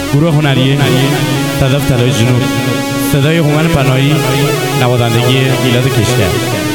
گروه هنری صدف طلای جنوب، صدای هومن پناهی، نوازندگی میلاد کشگر.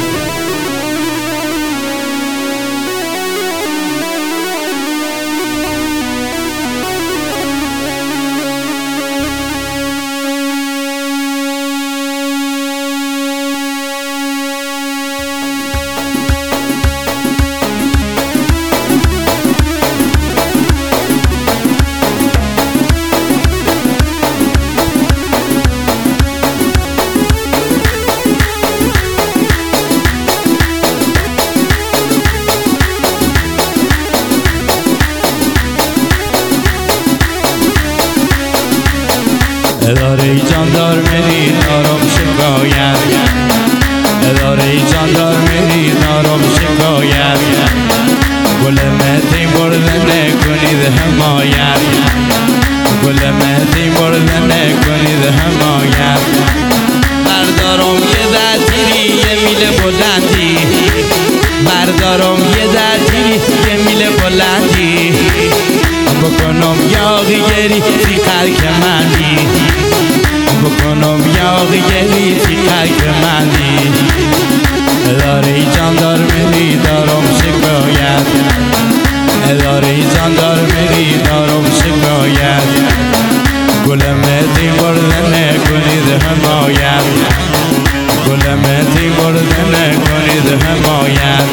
اداره جاندار میری دارم شکایت، اداره جاندار میری دارم شکایت، گل مهدی برده نکنید حمایت، گل مهدی برده نکنید حمایت. بردارم یه درگیری یه میل بلندی، بردارم یه درگیری یه میل بلندی، بکنم یاغی گری تی خلق مندی، بکنم یاغی گری تی خلق مندی. اداره جاندار میری دارم شکایت، اداره جاندار میری دارم شکایت، گل مهدی برده نکنید حمایت، گل مهدی برده نکنید حمایت.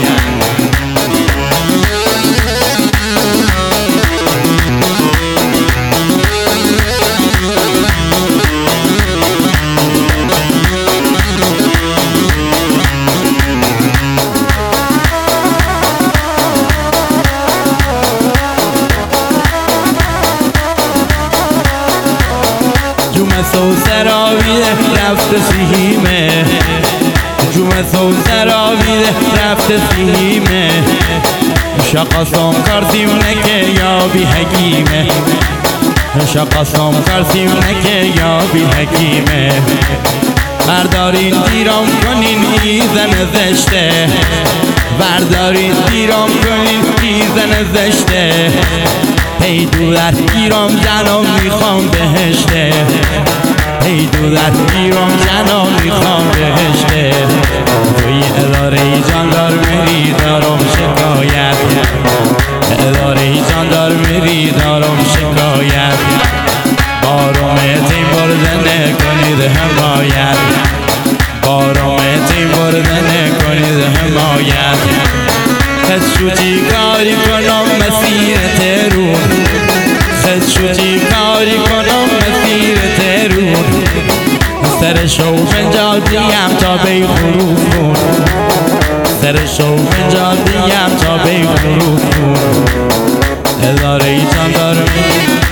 سو سراویده رفت سیمه، جمعه سو سراویده رفت سیمه، شقاسم کردیم نکه یا بی حکیمه، شقاسم کردیم نکه یا بی حکیمه. بردارین دیرام کنین ایزن زشته، بردارین دیرام کنین ایزن زشته، ای دولت گیرم جنم میخوام بهشته، ای دولت گیرم جنم میخوام بهشته. توی اداره جاندار میری دارم شکایت، اداره جاندار میری دارم شکایت، بارمتی برده نکنید حمایت، بارمتی برده نکنید حمایت. خدشوتی کاری کنم مسیر ترون، خدشوتی کاری کنم مسیر ترون، سر شو بنجال دیم تا بی خروف کن، سر شو بنجال دیم تا بی خروف کن. اداره جاندار میری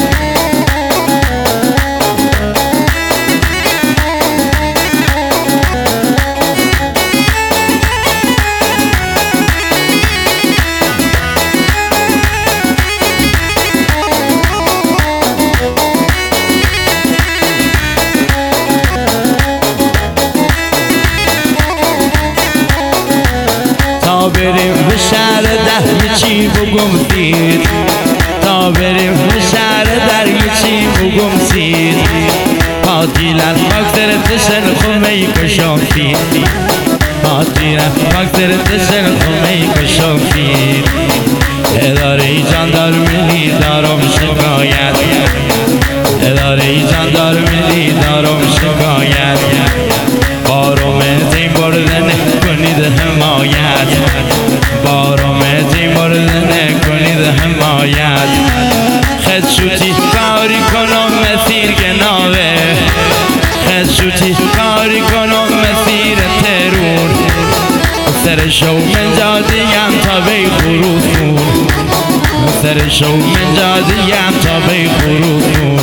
تا بریم به شهر ده چی بگم سید، تا بریم به شهر در چی بگم سید، قاتیلن مکتر تشن خمه کشم سید، قاتیلن مکتر تشن خمه کشم سید. اداره جاندار میری دارم شکایت، اداره جاندار میری دارم شکایت، بارمتی برده نکنید حمایت، بارمتی برده نکنید حمایت. خدشوتی کاری کنم مسیر گناوه، خدشوتی کاری کنم مسیر ترون، سر شو من جادیم تا بی خروف کن، سر شو من جادیم تا بی خروف کن.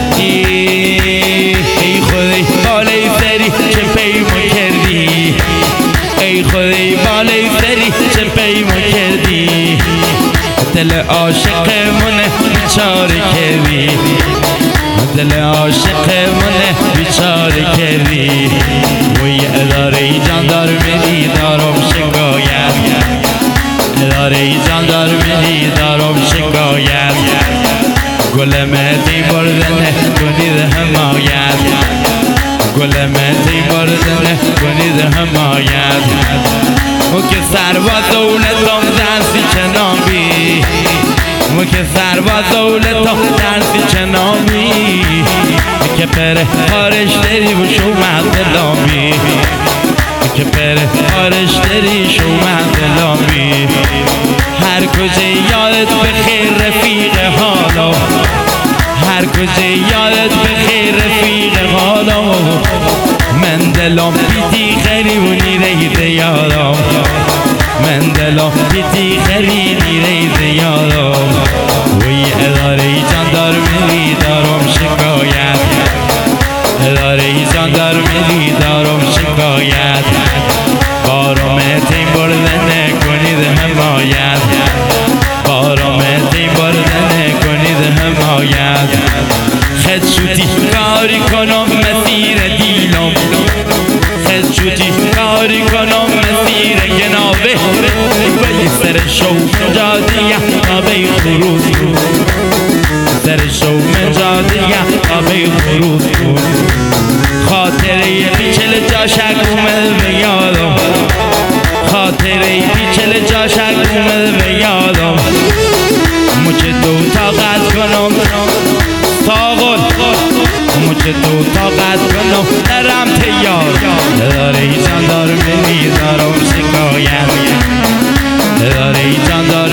ای خودی بالای سری چه پیما کردی، ای خودی بالای سری چه پیما کردی، دل عاشق منه بیچاره کردی، دل عاشق منه بیچاره کردی. وی اداره جاندار میری دارم شکایت، اداره جاندار میری دارم شکایت، گل مهدی برده گل مهدی بردن کنید حمایت و که سرباز دولتم درسی چنابی و که سرباز دولتم درسی چنابی که پره خارش داری و شومت دلامی که پره خارش داری شومت دلامی هر کجا یادت بخیر رفیق حالا هر کجا یادت بخیر رفیق حالا من دلم بیتی خریبونی رید یادم من دلم بیتی خریدی رید یادم وی اداره جان دار میری دارم شکایت اداره جان دار میری دارم شکایت بارم تیم بردن کنید حمایت بارم تیم بردن کنید حمایت خد شدی کاری کنم مسیر دیلم خد شدی کاری کنم مسیر گنابه ولی سر شو جادیه آبی خروز کن سر شو جادیه آبی خروز کن خاطره بیچل جاشک اومد به یادم خاطره بیچل جاشک اومد به یادم مچه دو طاقت کنم ساغل مچه دو طاقت کنم درم تیار اداره جان دار منی دارم شکایت اداره جان دار